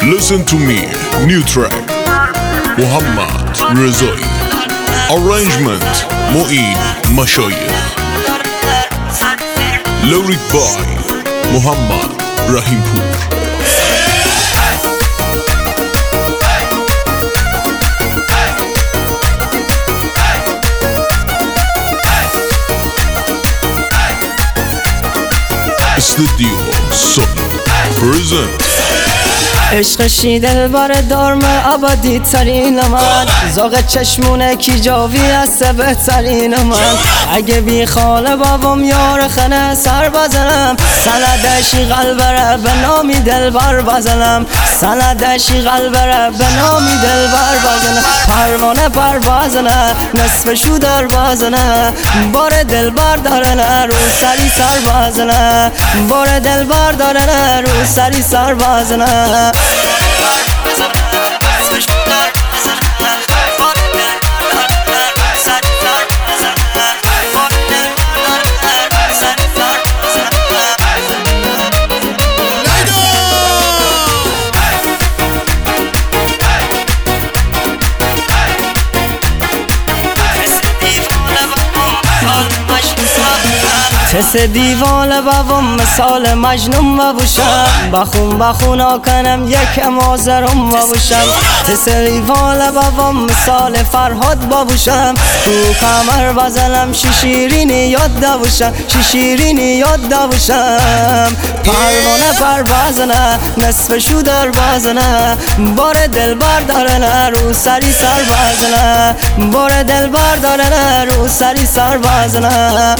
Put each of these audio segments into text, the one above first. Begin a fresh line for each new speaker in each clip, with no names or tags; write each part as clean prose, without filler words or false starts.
Listen to me, new track محمد رضایی. Arrangement معین مشایخ. Lyric by محمد رحیم پور. استودیو سون پرزنت.
عشقشی دلبر دارم ابدی ترین من، زاغ چشمونه کی جاوی است بهترین من. اگه بی خاله بابام یار خنه سر بزنم، سندشی قلبره به نامی دلبر بزنم، سندشی قلبره به نامی دلبر بزنم. پروانه پر بزنه نصفشو در بزنه، بار دلبر داره نه رو سری سر بزنه، بار دلبر داره نه رو سری سر بزنه. حس دیوانه بابام مثال مجنون ببوشم، بخون بخونا کنم یکم آزرم ببوشم. حس دیوانه بابام مثال فرهاد ببوشم، تو کمر بزنم شیرینی یاد دبوشم، شیرینی یاد دبوشم. پروانه پر بزنه نصفشو در بزنه، بار دلبر داره نه رو سری سر بزنه، بار دلبر داره نه رو سری سر بزنه.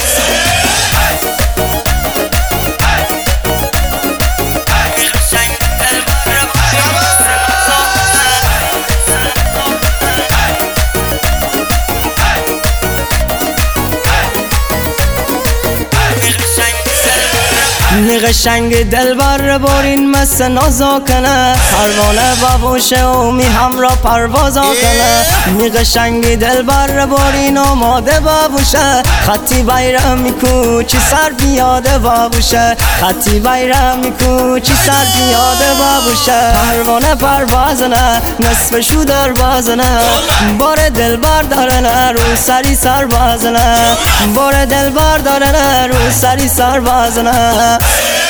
قشنگ دلبر بارین مثل نازا کنه، پروانه بابوشه و می همرا پروازا کنه. می قشنگ دلبر بارین آماده بابوشه، خطی بیرم میکو چی سر بیاده بابوشه، خطی بیرم میکو چی سر بیاده بابوشه. پروانه پر بزنه نصفشو در بزنه، بار دلبر داره نه رو سری سر بزنه، بار دلبر داره نه رو سری سر بزنه.